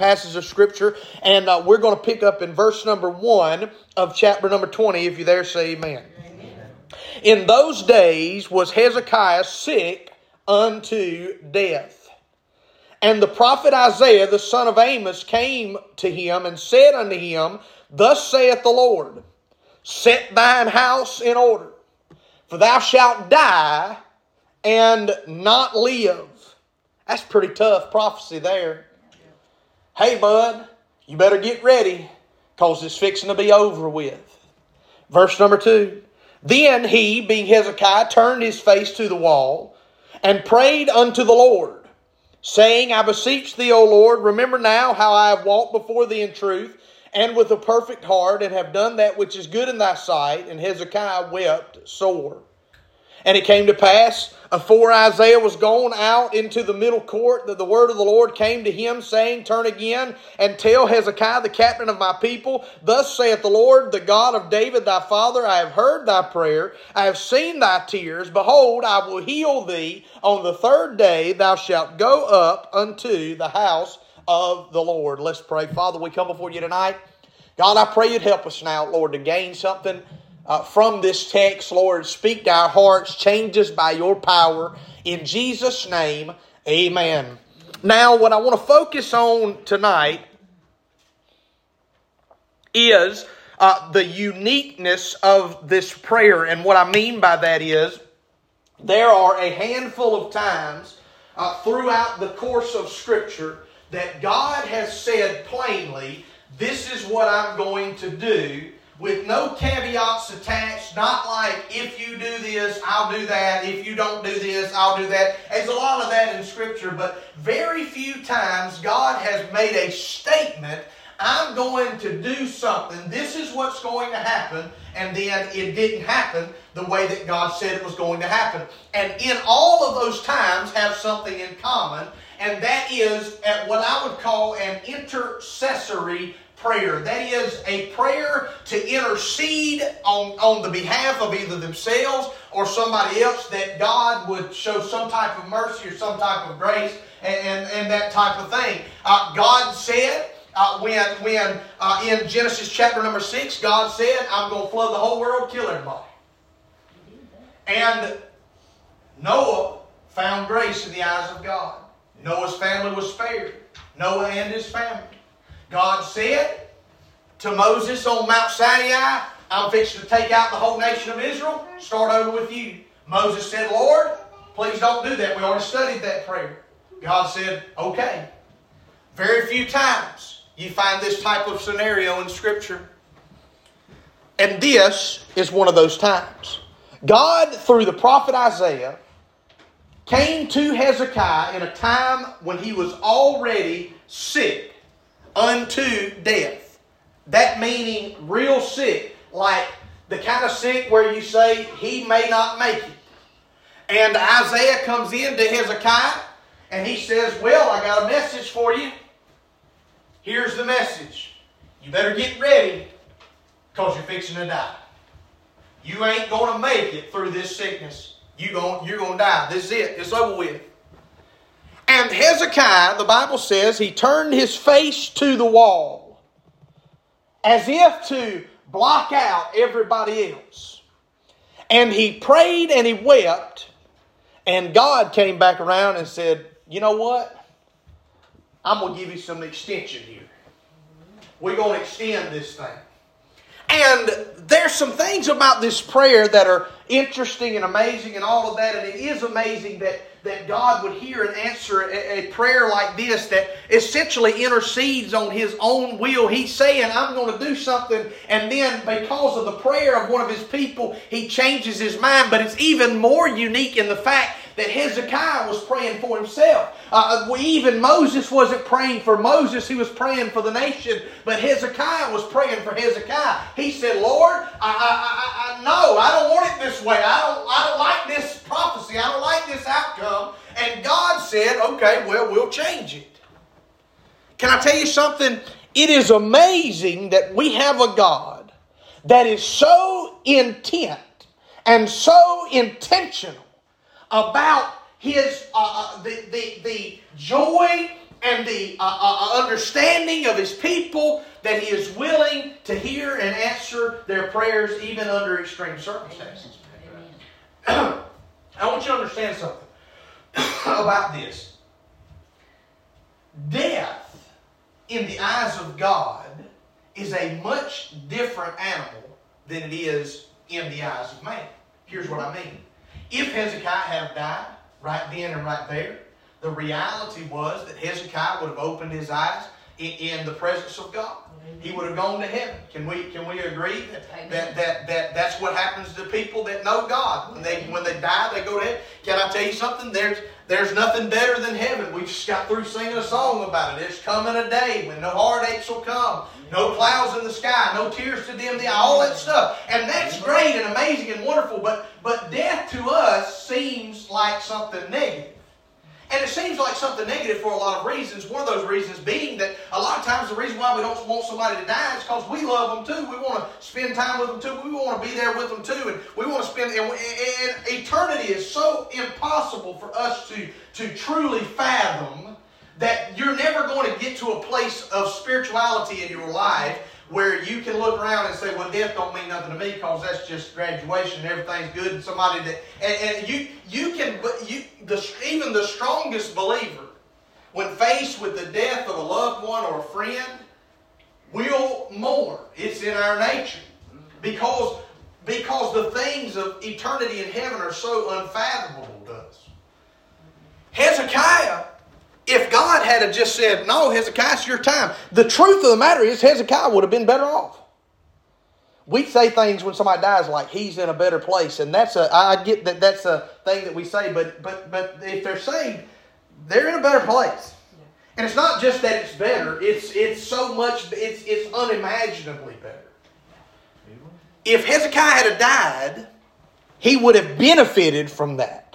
passage of Scripture, and we're going to pick up in verse number 1 of chapter number 20. If you're there, say amen. Amen. In those days was Hezekiah sick unto death. And the prophet Isaiah, the son of Amos, came to him and said unto him, Thus saith the Lord, Set thine house in order, for thou shalt die and not live. That's pretty tough prophecy there. Hey, bud, you better get ready, because it's fixing to be over with. Verse number 2. Then he, being Hezekiah, turned his face to the wall and prayed unto the Lord, saying, I beseech thee, O Lord, remember now how I have walked before thee in truth and with a perfect heart, and have done that which is good in thy sight. And Hezekiah wept sore. And it came to pass, afore Isaiah was gone out into the middle court, that the word of the Lord came to him, saying, Turn again, and tell Hezekiah, the captain of my people, Thus saith the Lord, the God of David thy father, I have heard thy prayer, I have seen thy tears. Behold, I will heal thee. On the third day thou shalt go up unto the house of the Lord. Let's pray. Father, we come before you tonight. God, I pray you'd help us now, Lord, to gain something from this text. Lord, speak to our hearts, change us by your power. In Jesus' name, amen. Now, what I want to focus on tonight is the uniqueness of this prayer. And what I mean by that is, there are a handful of times throughout the course of Scripture that God has said plainly, this is what I'm going to do, with no caveats attached, not like, if you do this, I'll do that. If you don't do this, I'll do that. There's a lot of that in Scripture, but very few times God has made a statement, I'm going to do something, this is what's going to happen, and then it didn't happen the way that God said it was going to happen. And in all of those times have something in common, and that is what I would call an intercessory prayer. That is a prayer to intercede on the behalf of either themselves or somebody else, that God would show some type of mercy or some type of grace and that type of thing. God said, when in Genesis chapter number 6, God said, I'm going to flood the whole world, kill everybody. And Noah found grace in the eyes of God. Noah's family was spared. Noah and his family. God said to Moses on Mount Sinai, I'm fixing to take out the whole nation of Israel, start over with you. Moses said, Lord, please don't do that. We already studied that prayer. God said, okay. Very few times you find this type of scenario in Scripture. And this is one of those times. God, through the prophet Isaiah, came to Hezekiah in a time when he was already sick unto death. That meaning real sick, like the kind of sick where you say he may not make it. And Isaiah comes in to Hezekiah and he says, well, I got a message for you. Here's the message. You better get ready, because you're fixing to die. You ain't going to make it through this sickness. You're going to die. This is it. It's over with. And Hezekiah, the Bible says, he turned his face to the wall, as if to block out everybody else. And he prayed and he wept. And God came back around and said, you know what? I'm going to give you some extension here. We're going to extend this thing. And there's some things about this prayer that are interesting and amazing and all of that. And it is amazing that God would hear and answer a prayer like this that essentially intercedes on His own will. He's saying, I'm going to do something. And then because of the prayer of one of His people, He changes His mind. But it's even more unique in the fact that Hezekiah was praying for himself. Even Moses wasn't praying for Moses. He was praying for the nation. But Hezekiah was praying for Hezekiah. He said, Lord, no, I don't want it this way. I don't like this prophecy. I don't like this outcome. And God said, okay, well, we'll change it. Can I tell you something? It is amazing that we have a God that is so intent and so intentional about His the joy and the understanding of His people that He is willing to hear and answer their prayers even under extreme circumstances. Amen. I want you to understand something about this. Death, in the eyes of God, is a much different animal than it is in the eyes of man. Here's what I mean. If Hezekiah had died right then and right there, the reality was that Hezekiah would have opened his eyes in the presence of God. He would have gone to heaven. Can we agree that that's what happens to people that know God? When they die, they go to heaven. Can I tell you something? There's nothing better than heaven. We just got through singing a song about it. There's coming a day when no heartaches will come, no clouds in the sky, no tears to dim the eye, all that stuff. And that's great and amazing and wonderful, but death to us seems like something negative. And it seems like something negative for a lot of reasons. One of those reasons being that a lot of times the reason why we don't want somebody to die is because we love them too. We want to spend time with them too. We want to be there with them too. And we want to spend... And eternity is so impossible for us to truly fathom that you're never going to get to a place of spirituality in your life where you can look around and say, well, death don't mean nothing to me because that's just graduation and everything's good. And somebody that... And even the strongest believer, when faced with the death of a loved one or a friend, will mourn. It's in our nature. Because the things of eternity in heaven are so unfathomable to us. Hezekiah, if God had just said, no, Hezekiah, it's your time, the truth of the matter is Hezekiah would have been better off. We say things when somebody dies like he's in a better place, and I get that that's a thing that we say, but if they're saved, they're in a better place. And it's not just that it's better, it's so much, it's unimaginably better. If Hezekiah had died, he would have benefited from that.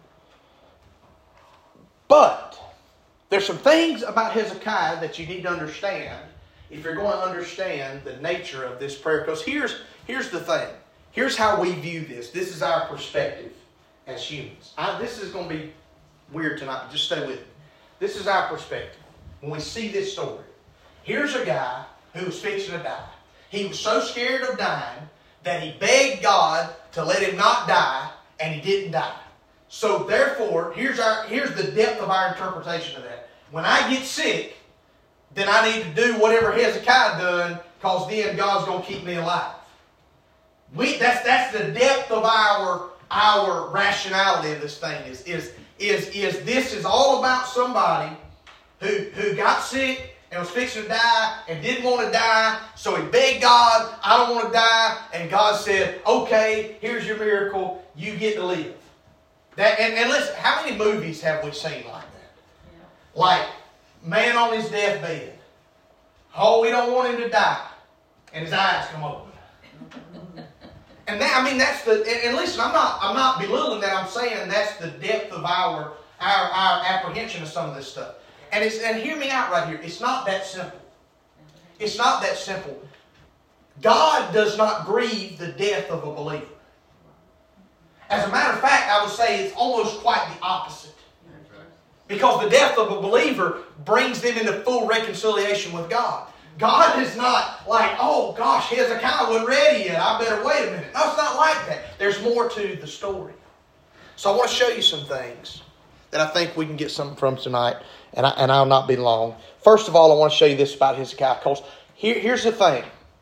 But there's some things about Hezekiah that you need to understand if you're going to understand the nature of this prayer. Because here's the thing. Here's how we view this. This is our perspective as humans. This is going to be weird tonight, but just stay with me. This is our perspective when we see this story. Here's a guy who was fixing to die. He was so scared of dying that he begged God to let him not die, and he didn't die. So therefore, here's the depth of our interpretation of that. When I get sick, then I need to do whatever Hezekiah done, because then God's going to keep me alive. That's the depth of our rationality of this thing. Is this is all about somebody who got sick and was fixing to die and didn't want to die, so he begged God, I don't want to die, and God said, okay, here's your miracle, you get to live. And listen, how many movies have we seen like that? Yeah. Like, man on his deathbed. Oh, we don't want him to die. And his eyes come open. And that, that's the... And listen, I'm not belittling that. I'm saying that's the depth of our apprehension of some of this stuff. And hear me out right here. It's not that simple. It's not that simple. God does not grieve the death of a believer. As a matter of fact, I would say it's almost quite the opposite. Because the death of a believer brings them into full reconciliation with God. God is not like, oh gosh, Hezekiah wasn't ready yet, I better wait a minute. No, it's not like that. There's more to the story. So I want to show you some things that I think we can get something from tonight, and I'll not be long. First of all, I want to show you this about Hezekiah, because here's the thing.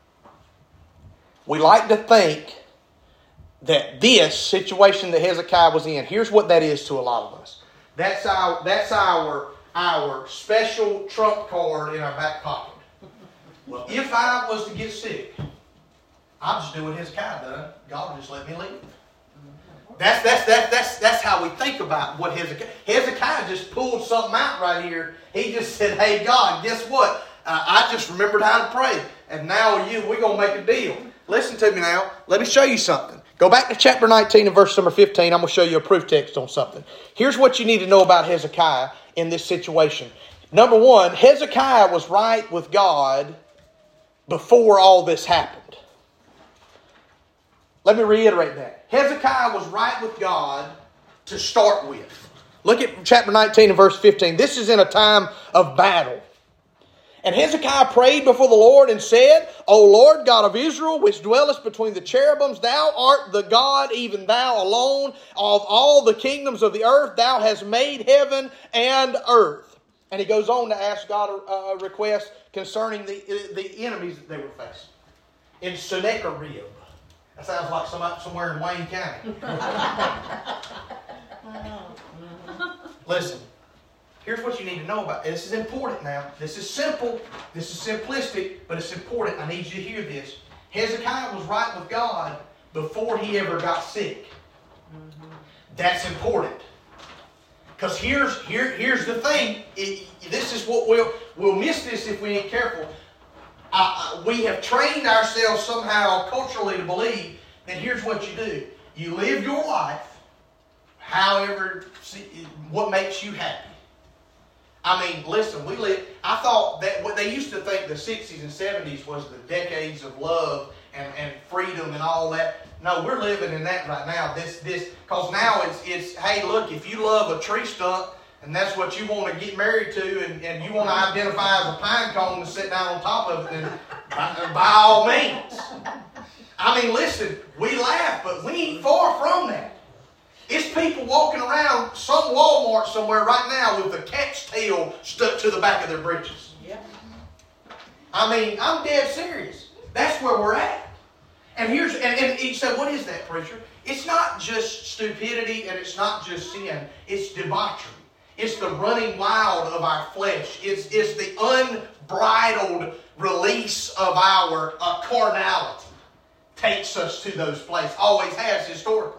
We like to think that this situation that Hezekiah was in, here's what that is to a lot of us. That's our special trump card in our back pocket. Well, if I was to get sick, I'll just do what Hezekiah done. God will just let me leave. That's how we think about what Hezekiah just pulled something out right here. He just said, hey God, guess what? I just remembered how to pray. And now we're going to make a deal. Listen to me now. Let me show you something. Go back to chapter 19 and verse number 15. I'm going to show you a proof text on something. Here's what you need to know about Hezekiah in this situation. Number one, Hezekiah was right with God before all this happened. Let me reiterate that. Hezekiah was right with God to start with. Look at chapter 19 and verse 15. This is in a time of battle. And Hezekiah prayed before the Lord and said, O Lord God of Israel, which dwellest between the cherubims, thou art the God, even thou alone, of all the kingdoms of the earth. Thou hast made heaven and earth. And he goes on to ask God a request concerning the enemies that they were facing. In Sennacherib. That sounds like somewhere in Wayne County. Listen. Here's what you need to know about it. This is important now. This is simple. This is simplistic, but it's important. I need you to hear this. Hezekiah was right with God before he ever got sick. That's important. Because here's the thing. This is what we'll miss this if we ain't careful. We have trained ourselves somehow culturally to believe that here's what you do. You live your life however, what makes you happy. I mean, listen, I thought that what they used to think the 60s and 70s was the decades of love and freedom and all that. No, we're living in that right now. Because now it's, hey, look, if you love a tree stump and that's what you want to get married to and you want to identify as a pine cone and sit down on top of it, then by all means. I mean, listen, we laugh, but we ain't far from that. It's people walking around some Walmart somewhere right now with a cat's tail stuck to the back of their breeches. Yeah. I mean, I'm dead serious. That's where we're at. And he said, what is that, preacher? It's not just stupidity and it's not just sin. It's debauchery. It's the running wild of our flesh. It's the unbridled release of our carnality. Takes us to those places. Always has historically.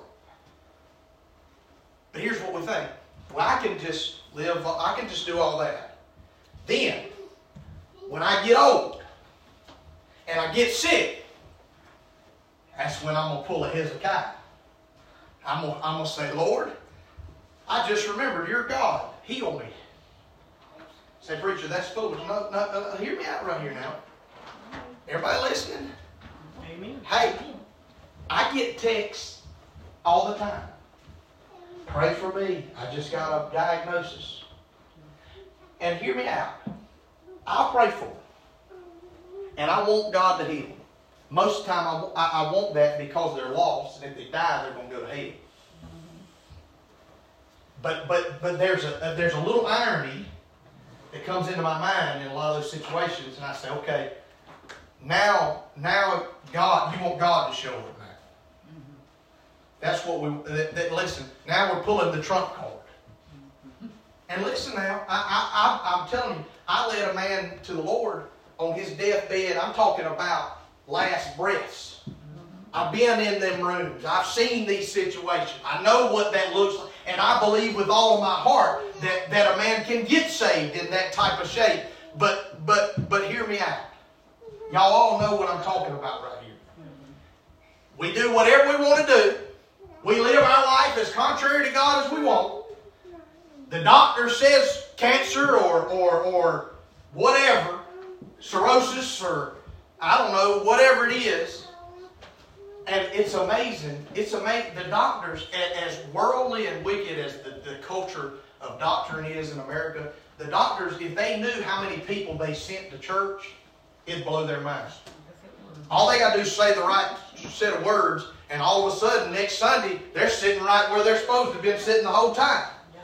But here's what we think. Well, I can just do all that. Then, when I get old and I get sick, that's when I'm going to pull a Hezekiah. I'm going to say, Lord, I just remembered you're God. Heal me. Say, preacher, that's foolish. No, hear me out right here now. Everybody listening? Amen. Hey, I get texts all the time. Pray for me. I just got a diagnosis. And hear me out. I'll pray for them. And I want God to heal them. Most of the time I want that because they're lost. And if they die, they're going to go to hell. But there's a little irony that comes into my mind in a lot of those situations. And I say, okay, now God, you want God to show up. That's what listen, now we're pulling the trump card. And listen now, I'm telling you, I led a man to the Lord on his deathbed. I'm talking about last breaths. I've been in them rooms. I've seen these situations. I know what that looks like. And I believe with all of my heart that a man can get saved in that type of shape. But hear me out. Y'all all know what I'm talking about right here. We do whatever we want to do. We live our life as contrary to God as we want. The doctor says cancer or whatever, cirrhosis or I don't know, whatever it is. And it's amazing. It's amazing. The doctors, as worldly and wicked as the culture of doctrine is in America, the doctors, if they knew how many people they sent to church, it'd blow their minds. All they got to do is say the right set of words, and all of a sudden, next Sunday, they're sitting right where they're supposed to have been sitting the whole time.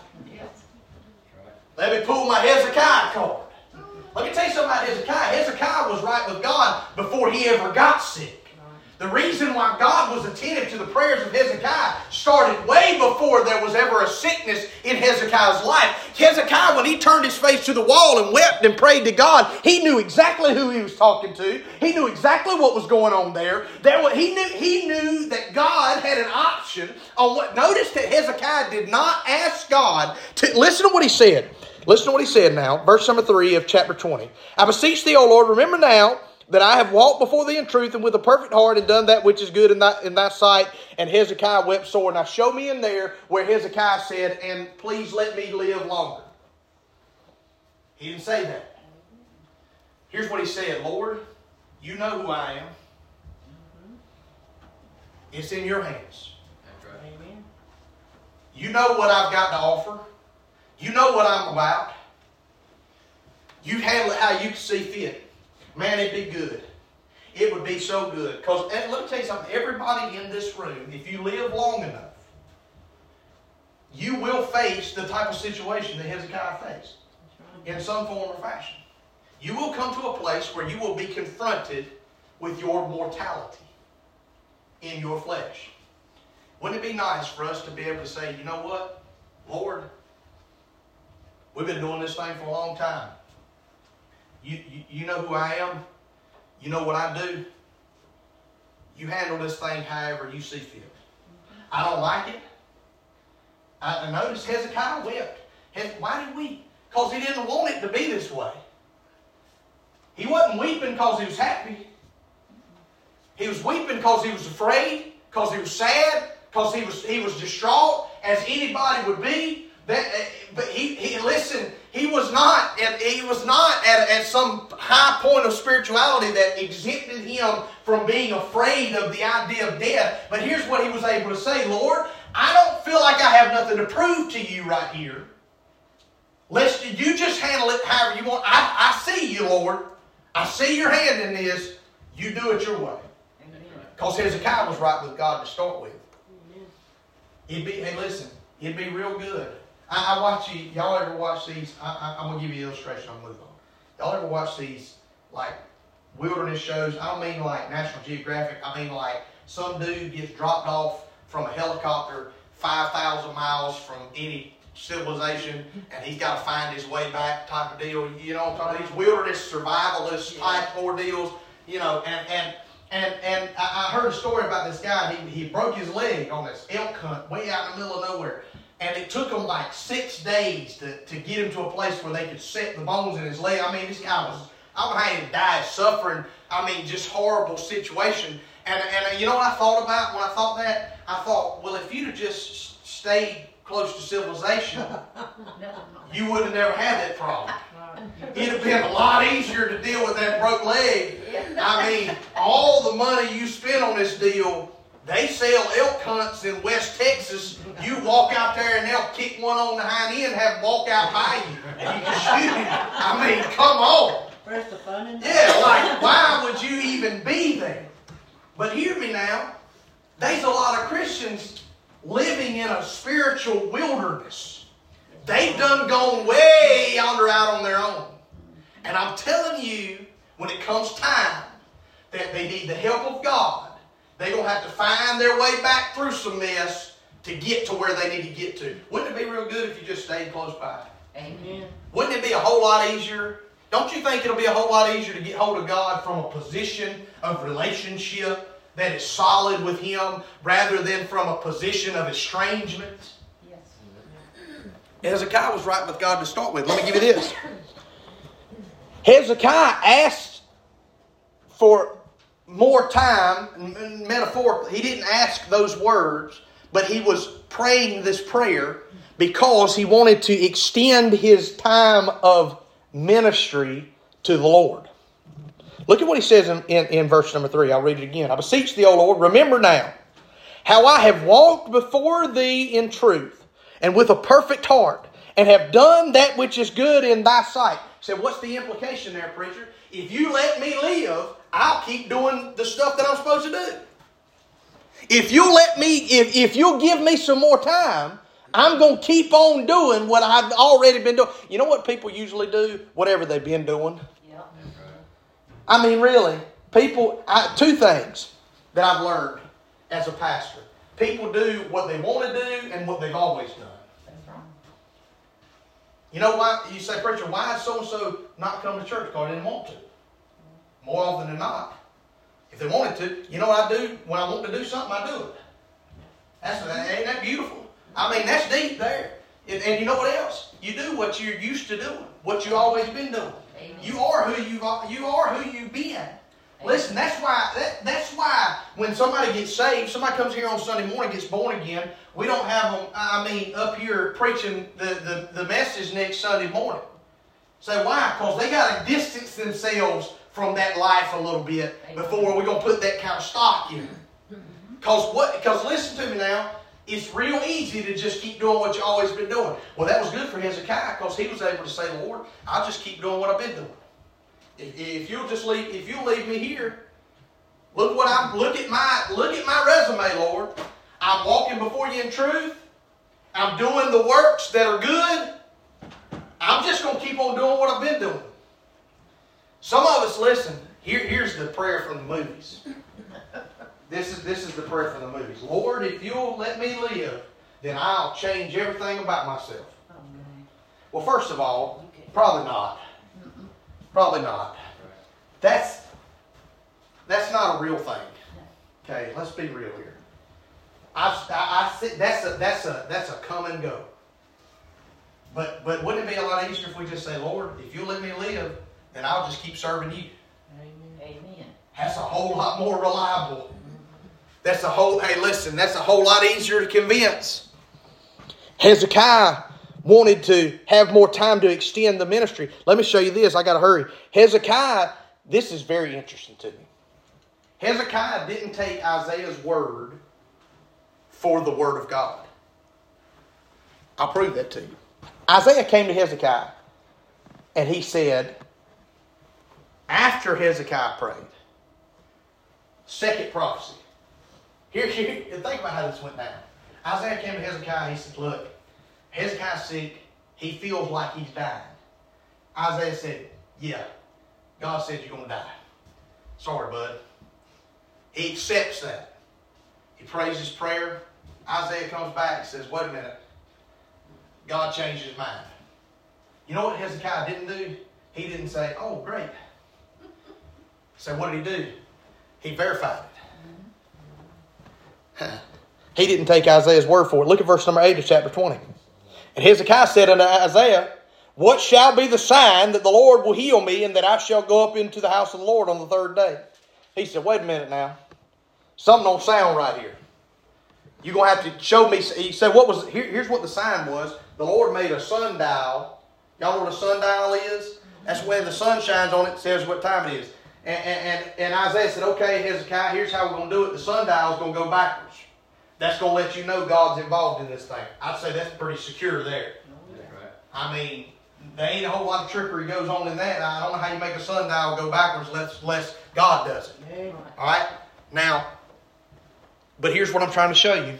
Let me pull my Hezekiah card. Let me tell you something about Hezekiah. Hezekiah was right with God before he ever got sick. The reason why God was attentive to the prayers of Hezekiah started way before there was ever a sickness in Hezekiah's life. Hezekiah, when he turned his face to the wall and wept and prayed to God, he knew exactly who he was talking to. He knew exactly what was going on there. He knew that God had an option on what. Notice that Hezekiah did not ask God to. Listen to what he said. Listen to what he said now. Verse number 3 of chapter 20. I beseech thee, O Lord, remember now that I have walked before thee in truth and with a perfect heart and done that which is good in thy sight. And Hezekiah wept sore. Now show me in there where Hezekiah said, and please let me live longer. He didn't say that. Here's what he said. Lord, you know who I am. It's in your hands. That's right. Amen. You know what I've got to offer. You know what I'm about. You handle it how you see fit. Man, it'd be good. It would be so good. Because, and let me tell you something, everybody in this room, if you live long enough, you will face the type of situation that Hezekiah faced in some form or fashion. You will come to a place where you will be confronted with your mortality in your flesh. Wouldn't it be nice for us to be able to say, you know what, Lord, we've been doing this thing for a long time. You know who I am. You know what I do. You handle this thing however you see fit. I don't like it. I noticed Hezekiah wept. Why did we? Because he didn't want it to be this way. He wasn't weeping because he was happy. He was weeping because he was afraid, because he was sad, because he was distraught, as anybody would be. But he was not at some high point of spirituality that exempted him from being afraid of the idea of death. But here's what he was able to say: Lord, I don't feel like I have nothing to prove to you right here. You just handle it however you want. I see you, Lord. I see your hand in this. You do it your way. Because Hezekiah was right with God to start with. It'd be real good. I watch you. Y'all ever watch these? I'm going to give you an illustration. I'll move on. Y'all ever watch these like wilderness shows? I don't mean like National Geographic. I mean like some dude gets dropped off from a helicopter 5,000 miles from any civilization, and he's got to find his way back type of deal. You know what I'm talking about? These wilderness survivalist type ordeals. You know, and I heard a story about this guy. He broke his leg on this elk hunt way out in the middle of nowhere. And it took him like 6 days to get him to a place where they could set the bones in his leg. I mean, this guy was, I don't know how he died, suffering. I mean, just horrible situation. And you know what I thought about when I thought that? I thought, well, if you'd have just stayed close to civilization, you would have never had that problem. It'd have been a lot easier to deal with that broke leg. I mean, all the money you spent on this deal, they sell elk hunts in West Texas. You walk out there and they'll kick one on the hind end and have it walk out by you. And you can shoot it. I mean, come on. Where's the fun in that? Yeah, like, why would you even be there? But hear me now. There's a lot of Christians living in a spiritual wilderness. They've done gone way yonder out on their own. And I'm telling you, when it comes time that they need the help of God, they're going to have to find their way back through some mess to get to where they need to get to. Wouldn't it be real good if you just stayed close by? Amen. Wouldn't it be a whole lot easier? Don't you think it'll be a whole lot easier to get hold of God from a position of relationship that is solid with Him rather than from a position of estrangement? Yes. Hezekiah was right with God to start with. Let me give you this. Hezekiah asked for more time, metaphorically. He didn't ask those words, but he was praying this prayer because he wanted to extend his time of ministry to the Lord. Look at what he says in verse number 3. I'll read it again. I beseech thee, O Lord, remember now how I have walked before thee in truth and with a perfect heart, and have done that which is good in thy sight. So what's the implication there, preacher? If you let me live, I'll keep doing the stuff that I'm supposed to do. If you'll give me some more time, I'm going to keep on doing what I've already been doing. You know what people usually do? Whatever they've been doing. Yeah. I mean, really, two things that I've learned as a pastor. People do what they want to do and what they've always done. That's wrong. You know why? You say, preacher, why is so-and-so not come to church? Because they didn't want to. More often than not. If they wanted to, you know what I do? When I want to do something, I do it. Ain't that beautiful? I mean, that's deep there. And you know what else? You do what you're used to doing. What you've always been doing. Amen. You are who you've been. Amen. Listen, that's why when somebody gets saved, somebody comes here on Sunday morning, gets born again, we don't have them, up here preaching the message next Sunday morning. Say, why? Because they got to distance themselves from that life a little bit before we're going to put that kind of stock in. Because listen to me now, It's real easy to just keep doing what you've always been doing. Well, that was good for Hezekiah because he was able to say, Lord, I'll just keep doing what I've been doing. If you'll leave me here, look at my resume, Lord. I'm walking before you in truth. I'm doing the works that are good. I'm just going to keep on doing what I've been doing. Some of us, listen, here's the prayer from the movies. This is the prayer from the movies. Lord, if you'll let me live, then I'll change everything about myself. Well, first of all, probably not. Probably not. That's not a real thing. Okay, let's be real here. I that's a come and go. But wouldn't it be a lot easier if we just say, Lord, if you let me live, then I'll just keep serving you. Amen. That's a whole lot more reliable. That's a whole lot easier to convince. Hezekiah wanted to have more time to extend the ministry. Let me show you this. I got to hurry. Hezekiah, this is very interesting to me. Hezekiah didn't take Isaiah's word for the word of God. I'll prove that to you. Isaiah came to Hezekiah and he said, after Hezekiah prayed, second prophecy. Here, think about how this went down. Isaiah came to Hezekiah. He said, look, Hezekiah's sick. He feels like he's dying. Isaiah said, yeah, God said you're going to die. Sorry, bud. He accepts that. He prays his prayer. Isaiah comes back and says, wait a minute. God changed his mind. You know what Hezekiah didn't do? He didn't say, oh, great. So what did he do? He verified it. He didn't take Isaiah's word for it. Look at verse number 8 of chapter 20. And Hezekiah said unto Isaiah, what shall be the sign that the Lord will heal me and that I shall go up into the house of the Lord on the third day? He said, wait a minute now. Something don't sound right here. You're going to have to show me. He said, here's what the sign was. The Lord made a sundial. Y'all know what a sundial is? That's when the sun shines on it, says what time it is. And Isaiah said, okay, Hezekiah, here's how we're going to do it. The sundial is going to go backwards. That's going to let you know God's involved in this thing. I'd say that's pretty secure there. I mean, there ain't a whole lot of trickery goes on in that. I don't know how you make a sundial go backwards unless God does it. All right? Now, but here's what I'm trying to show you.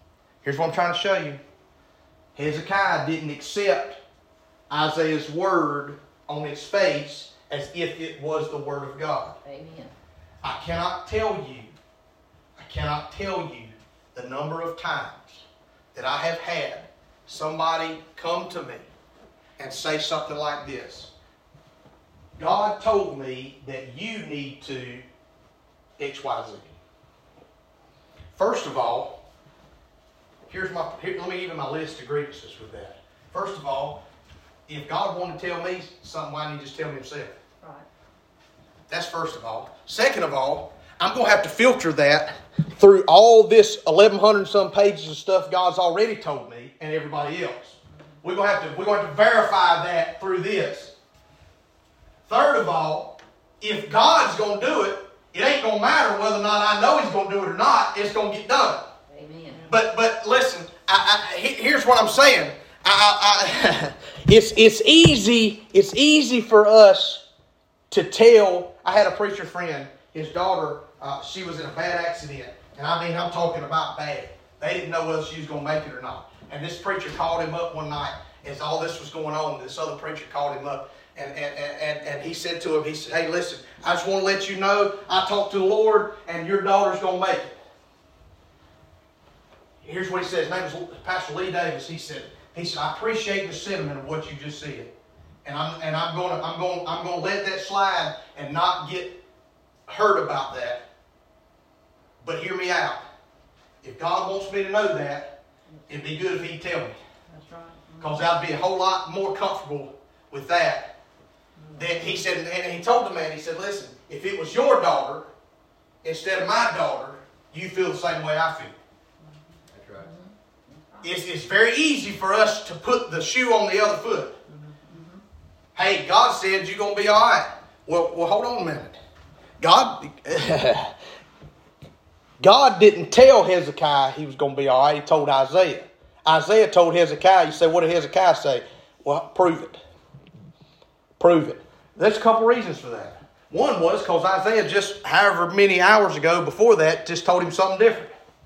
Hezekiah didn't accept Isaiah's word on its face as if it was the word of God. Amen. I cannot tell you the number of times that I have had somebody come to me and say something like this. God told me that you need to XYZ. First of all, let me give you my list of grievances with that. First of all, if God wanted to tell me something, why didn't He just tell me Himself? Right. That's first of all. Second of all, I'm going to have to filter that through all this 1,100 some pages of stuff God's already told me and everybody else. We're going to have to verify that through this. Third of all, if God's going to do it, it ain't going to matter whether or not I know He's going to do it or not. It's going to get done. Amen. But listen, here's what I'm saying. It's easy for us to tell. I had a preacher friend. His daughter, she was in a bad accident, and I'm talking about bad. They didn't know whether she was going to make it or not. And this preacher called him up one night as all this was going on. This other preacher called him up, and he said to him, he said, "Hey, listen, I just want to let you know I talked to the Lord, and your daughter's going to make it." Here's what he said. His name is Pastor Lee Davis. He said, "I appreciate the sentiment of what you just said, and I'm going to let that slide and not get hurt about that. But hear me out. If God wants me to know that, it'd be good if He'd tell me. That's right. Because I'd be a whole lot more comfortable with that." Then he said, and he told the man, he said, "Listen, if it was your daughter instead of my daughter, you feel the same way I feel." That's right. It's very easy for us to put the shoe on the other foot. Hey, God said you're going to be all right. Well, hold on a minute. God didn't tell Hezekiah he was going to be all right. He told Isaiah. Isaiah told Hezekiah. You say, what did Hezekiah say? Well, prove it. Prove it. There's a couple reasons for that. One was because Isaiah just, however many hours ago before that, just told him something different.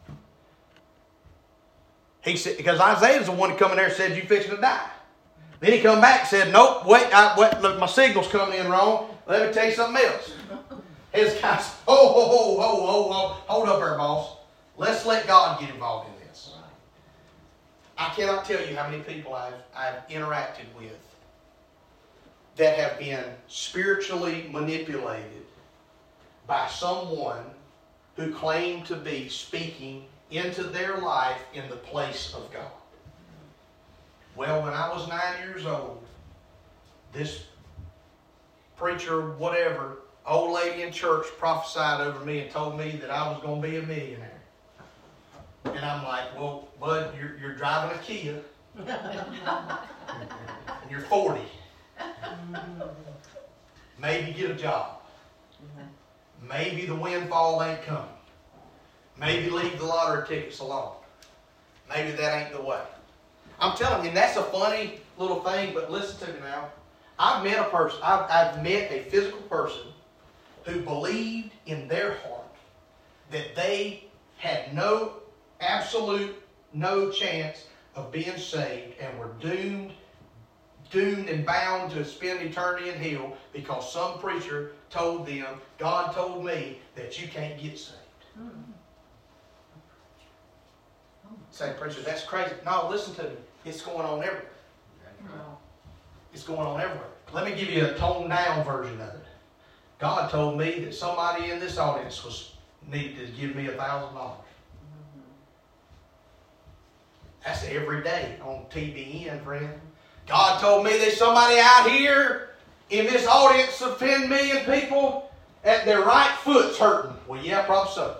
He said, because Isaiah's the one that come in there and said, you fixing to die. Then he come back and said, nope, wait, look, my signal's coming in wrong. Let me tell you something else. Hezekiah said, hold up there, boss. Let's let God get involved in this. I cannot tell you how many people I've interacted with that have been spiritually manipulated by someone who claimed to be speaking into their life in the place of God. Well, when I was 9 years old, this preacher, whatever, old lady in church prophesied over me and told me that I was going to be a millionaire. And I'm like, well, bud, you're driving a Kia. And you're 40. Maybe get a job. Maybe the windfall ain't coming. Maybe leave the lottery tickets alone. Maybe that ain't the way. I'm telling you, that's a funny little thing, but listen to me now. I've met a person, I've met a physical person who believed in their heart that they had no chance of being saved and were doomed and bound to spend eternity in hell because some preacher told them, God told me that you can't get saved. Say, preacher, that's crazy. No, listen to me. It's going on everywhere. It's going on everywhere. Let me give you a toned down version of it. God told me that somebody in this audience needed to give me $1,000. That's every day on TBN, friend. God told me there's somebody out here in this audience of 10 million people at their right foot's hurting. Well, yeah, probably so.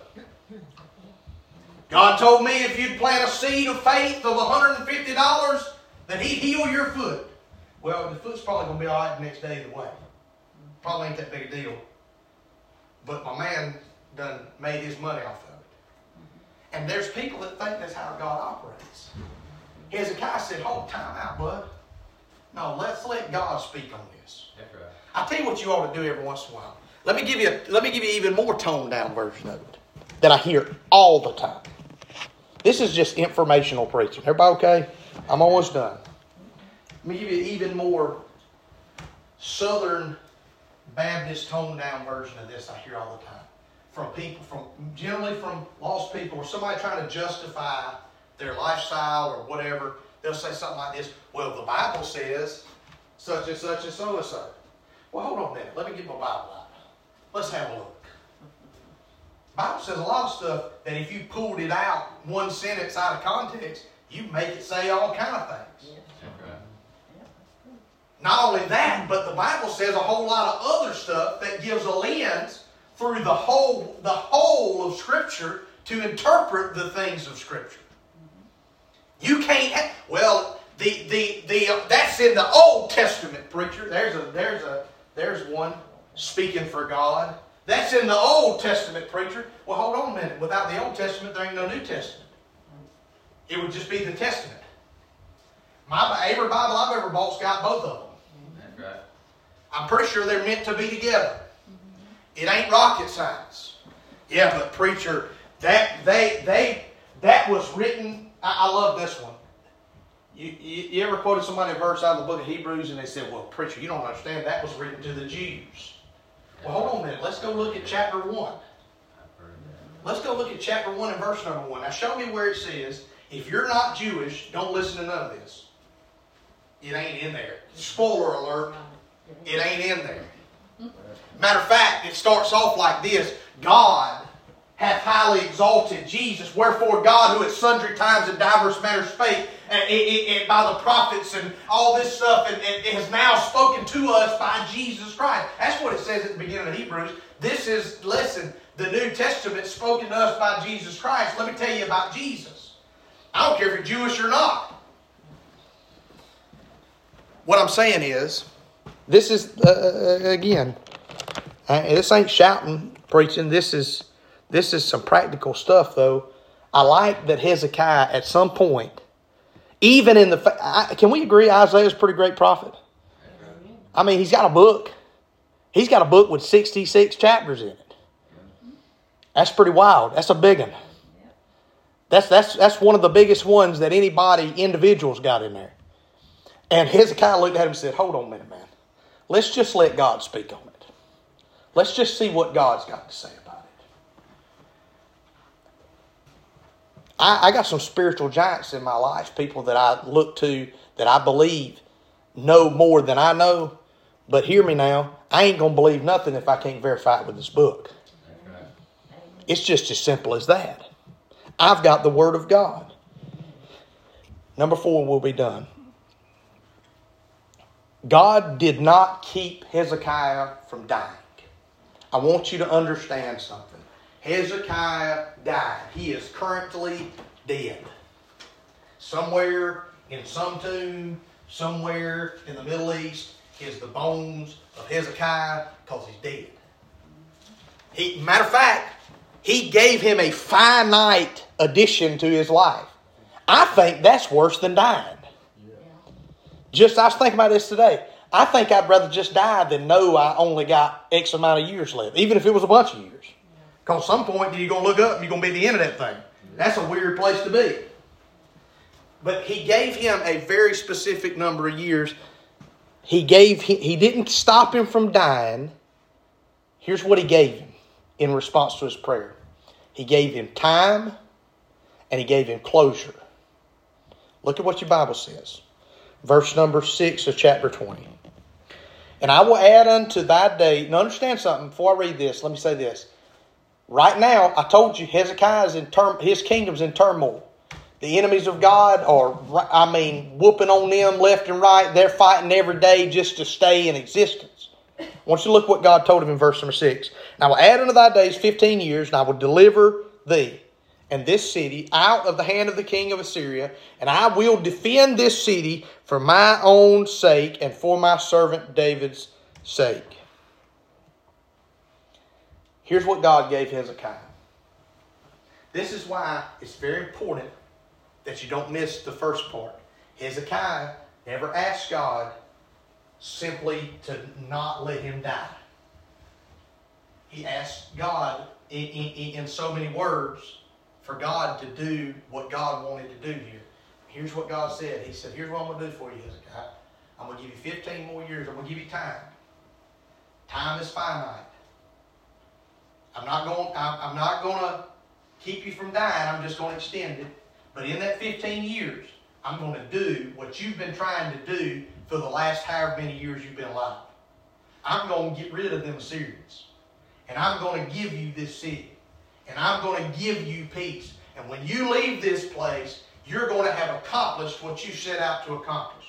God told me if you'd plant a seed of faith of $150, that He'd heal your foot. Well, the foot's probably going to be all right the next day either way. Probably ain't that big a deal. But my man done made his money off of it. And there's people that think that's how God operates. Hezekiah said, hold time out, bud. No, let's let God speak on this. That's right. I'll tell you what you ought to do every once in a while. Let me give you even more toned down version of it that I hear all the time. This is just informational preaching. Everybody okay? I'm almost done. Let me give you an even more Southern Baptist toned down version of this I hear all the time. From people, generally from lost people, or somebody trying to justify their lifestyle or whatever. They'll say something like this. Well, the Bible says such and such and so and so. Well, hold on a minute. Let me get my Bible out. Let's have a look. The Bible says a lot of stuff that if you pulled it out, one sentence out of context, you make it say all kind of things. Not only that, but the Bible says a whole lot of other stuff that gives a lens through the whole of Scripture to interpret the things of Scripture. You can't have, well, that's in the Old Testament, preacher. There's one speaking for God. That's in the Old Testament, preacher. Well, hold on a minute. Without the Old Testament, there ain't no New Testament. It would just be the Testament. Every Bible I've ever bought's got both of them. That's right. I'm pretty sure they're meant to be together. It ain't rocket science. Yeah, but preacher, that was written. I love this one. You ever quoted somebody a verse out of the book of Hebrews and they said, well, preacher, you don't understand. That was written to the Jews. Well, hold on a minute. Let's go look at chapter 1. Let's go look at chapter 1 and verse number 1. Now show me where it says, if you're not Jewish, don't listen to none of this. It ain't in there. Spoiler alert. It ain't in there. Matter of fact, it starts off like this. God hath highly exalted Jesus. Wherefore God, who at sundry times and divers manners spake, and by the prophets and all this stuff, and has now spoken to us by Jesus Christ. That's what it says at the beginning of Hebrews. This is, listen, the New Testament spoken to us by Jesus Christ. Let me tell you about Jesus. I don't care if you're Jewish or not. What I'm saying is, this is, again, this ain't shouting, preaching. This is This is some practical stuff, though. I like that Hezekiah, at some point, even in the... Can we agree Isaiah's a pretty great prophet? I mean, he's got a book. He's got a book with 66 chapters in it. That's pretty wild. That's a big one. That's one of the biggest ones that individual's got in there. And Hezekiah looked at him and said, hold on a minute, man. Let's just let God speak on it. Let's just see what God's got to say about it. I got some spiritual giants in my life, people that I look to, that I believe know more than I know. But hear me now, I ain't going to believe nothing if I can't verify it with this book. It's just as simple as that. I've got the Word of God. Number 4, we'll be done. God did not keep Hezekiah from dying. I want you to understand something. Hezekiah died. He is currently dead. Somewhere in some tomb, somewhere in the Middle East, is the bones of Hezekiah, because he's dead. Matter of fact, he gave him a finite addition to his life. I think that's worse than dying. I was thinking about this today. I think I'd rather just die than know I only got X amount of years left, even if it was a bunch of years. Because at some point, you're going to look up and you're going to be at the end of that thing. That's a weird place to be. But he gave him a very specific number of years. He didn't stop him from dying. Here's what he gave him in response to his prayer. He gave him time and he gave him closure. Look at what your Bible says. Verse number 6 of chapter 20. And I will add unto thy day. Now understand something. Before I read this, let me say this. Right now, I told you Hezekiah his kingdom's in turmoil. The enemies of God are, whooping on them left and right. They're fighting every day just to stay in existence. I want you to look what God told him in verse number 6. And I will add unto thy days 15 years, and I will deliver thee and this city out of the hand of the king of Assyria, and I will defend this city for my own sake and for my servant David's sake. Here's what God gave Hezekiah. This is why it's very important that you don't miss the first part. Hezekiah never asked God simply to not let him die. He asked God in so many words for God to do what God wanted to do here. Here's what God said. He said, here's what I'm going to do for you, Hezekiah. I'm going to give you 15 more years. I'm going to give you time. Time is finite. I'm not going to keep you from dying. I'm just going to extend it. But in that 15 years, I'm going to do what you've been trying to do for the last however many years you've been alive. I'm going to get rid of them Assyrians. And I'm going to give you this city. And I'm going to give you peace. And when you leave this place, you're going to have accomplished what you set out to accomplish.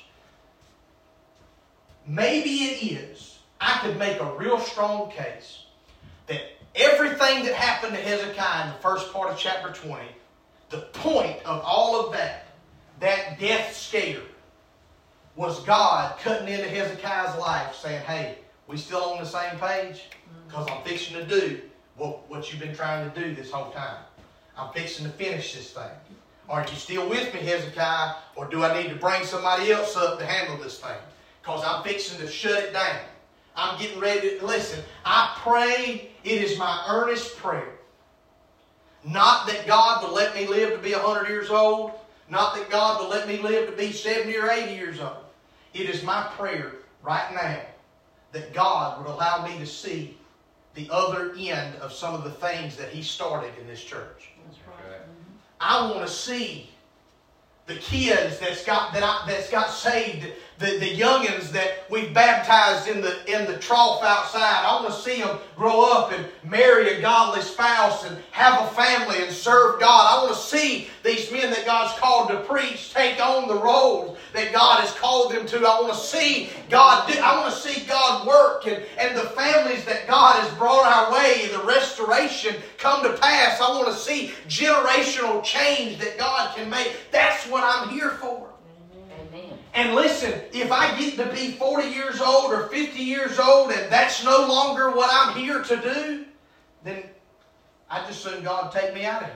Maybe it is. I could make a real strong case that everything that happened to Hezekiah in the first part of chapter 20, the point of all of that death scare, was God cutting into Hezekiah's life saying, hey, we still on the same page? Because I'm fixing to do what you've been trying to do this whole time. I'm fixing to finish this thing. Are you still with me, Hezekiah? Or do I need to bring somebody else up to handle this thing? Because I'm fixing to shut it down. I'm getting ready to listen. I pray, it is my earnest prayer. Not that God will let me live to be 100 years old. Not that God will let me live to be 70 or 80 years old. It is my prayer right now that God would allow me to see the other end of some of the things that He started in this church. That's right. I want to see the kids that's got saved, the youngins that we've baptized in the trough outside. I want to see them grow up and marry a godly spouse and have a family and serve God. I want to see these men that God's called to preach take on the roles that God has called them to. I want to see God do. I want to see God work and the families that God has brought our way, the restoration come to pass. I want to see generational change that God can make. That's what I'm here for. Amen. And listen, if I get to be 40 years old or 50 years old and that's no longer what I'm here to do, then I just assume God take me out of here.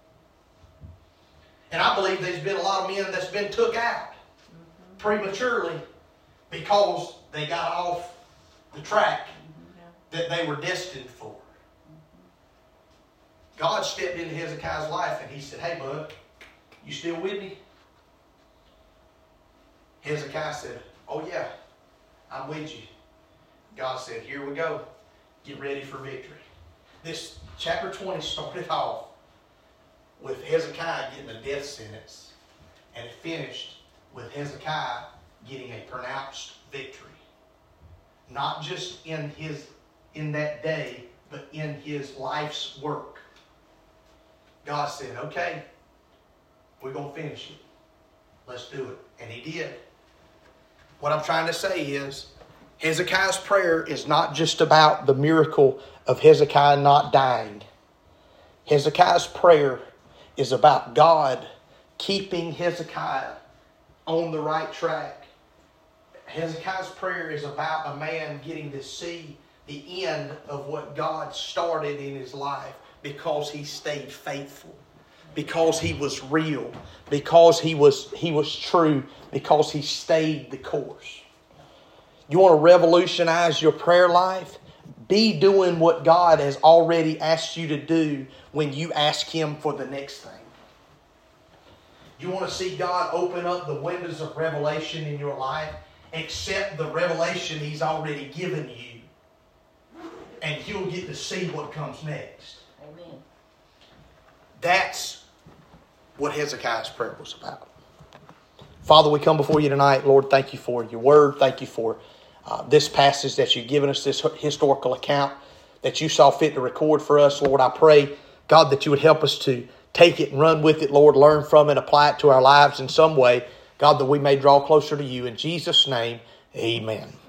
And I believe there's been a lot of men that's been took out prematurely because they got off the track that they were destined for. God stepped into Hezekiah's life and he said, hey, bud, you still with me? Hezekiah said, oh yeah, I'm with you. God said, here we go. Get ready for victory. This chapter 20 started off with Hezekiah getting a death sentence, and it finished with Hezekiah getting a pronounced victory. Not just in that day, but in his life's work. God said, okay, we're going to finish it. Let's do it. And he did. What I'm trying to say is, Hezekiah's prayer is not just about the miracle of Hezekiah not dying. Hezekiah's prayer is about God keeping Hezekiah on the right track. Hezekiah's prayer is about a man getting to see the end of what God started in his life because he stayed faithful, because he was real, because he was true, because he stayed the course. You want to revolutionize your prayer life? Be doing what God has already asked you to do when you ask Him for the next thing. You want to see God open up the windows of revelation in your life? Accept the revelation He's already given you, and you'll get to see what comes next. Amen. That's what Hezekiah's prayer was about. Father, we come before you tonight. Lord, thank you for your word. Thank you for this passage that you've given us, this historical account that you saw fit to record for us. Lord, I pray, God, that you would help us to take it and run with it, Lord, learn from it, apply it to our lives in some way. God, that we may draw closer to you. In Jesus' name, amen.